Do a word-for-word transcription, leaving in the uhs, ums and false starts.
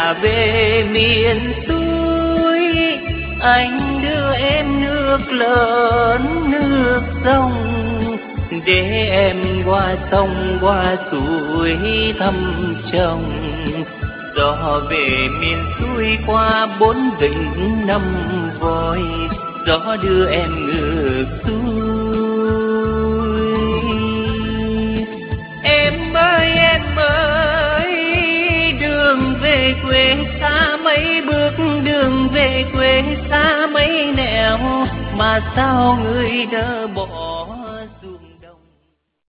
đã về miền xuôi, anh đưa em nước lớn nước sông, để em qua sông qua suối thăm chồng. Gió về miền xuôi qua bốn vịnh năm voi, gió đưa em ngược xuôi. Em ơi em ơi, đường về quê xa mấy bước, đường về quê xa mấy nẻo, mà sao người đỡ bỏ.